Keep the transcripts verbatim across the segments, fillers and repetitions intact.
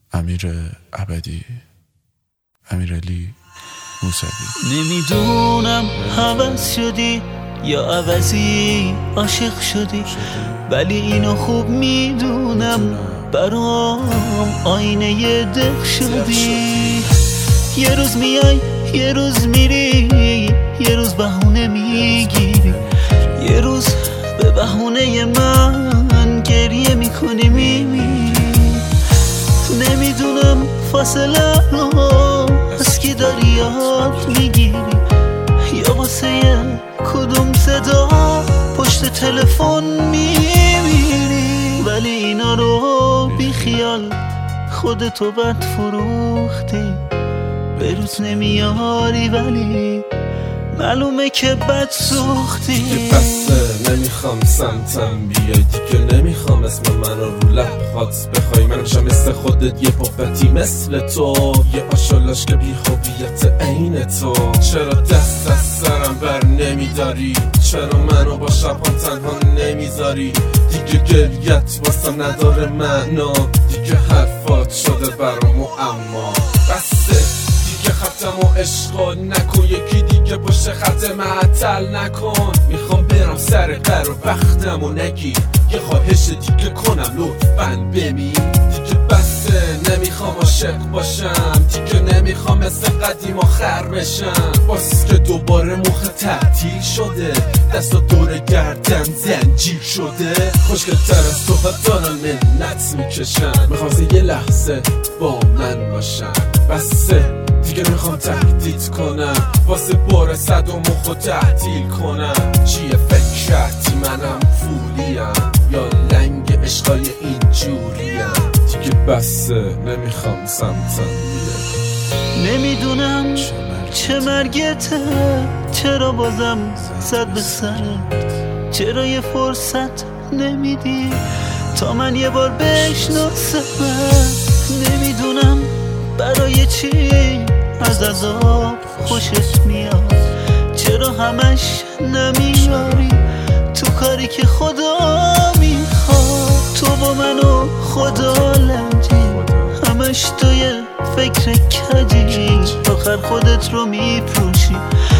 امیر ابدی، امیرعلی موسوی. نمیدونم عوض شدی یا عوضی عاشق شدی، ولی اینو خوب میدونم برام آینه دق شدی. یه روز میای یه روز میری، یه روز بهونه میگیری، یه روز به بهونه من گریه میکنی میمیری. نمیدونم فاصله از کی داری یاد میگیری، یا واسه کدوم صدا پشت تلفن میمیری. ولی اینا رو بی خیال خودتو بد فروختی، به روز نمیاری ولی معلومه که بد سوختی. دیگه بسته نمیخوام سمتم بیای، دیگه نمیخوام اسم من رو رو لبهات بخوای. منشم مثل خودت یه پاپتی مثل تو، یه آشالاش که بی هویت عین تو. چرا دست از سرم بر نمیداری، چرا منو با شبان تنها نمیذاری. دیگه گریت واسم نداره معنا، دیگه حرفات شده برامو اما بسته. دیگه خطم و عشقا نکن، یکی دیگه پشت خط معطل نکن. میخوام برم سر قرار وقتم و نگی، یه خواهش دیگه کنم لطفاً بمین. دیگه بسته نمیخوام عاشق باشم، دیگه نمیخوام مثل قدیم آخر بشم. باز که دوباره مخ تعطیل شده، دستا دور گردن زنجیر شده. خوشگل‌تر از تو ها دارن منت میکشن، میخوام یه لحظه با من باشن. بسته دیگه نمیخوام تهدید کنم، واسه بار صد و مخو تحتیل کنم. چیه فکر کردی منم فولیم، یا لنگ عشقای اینجوریم. دیگه بسه نمیخوام سمتم بیه. نمیدونم چه مرگته، چرا بازم زد به سرت، چرا یه فرصت نمیدی تا من یه بار بشناسم. نمیدونم برای چی از عذاب خوشت میاد، چرا همش نمیاری تو کاری که خدا میخواد. تو با منو خدا لنجی، همش توی فکر کجی، آخر خودت رو میفروشی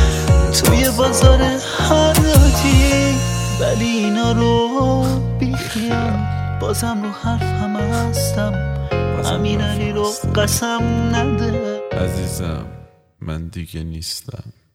توی بازار حراجی. ولی اینا رو بیخیال، بازم رو حرفم هستم. امیرعلی رو قسم نده عزیزم من دیگه نیستم.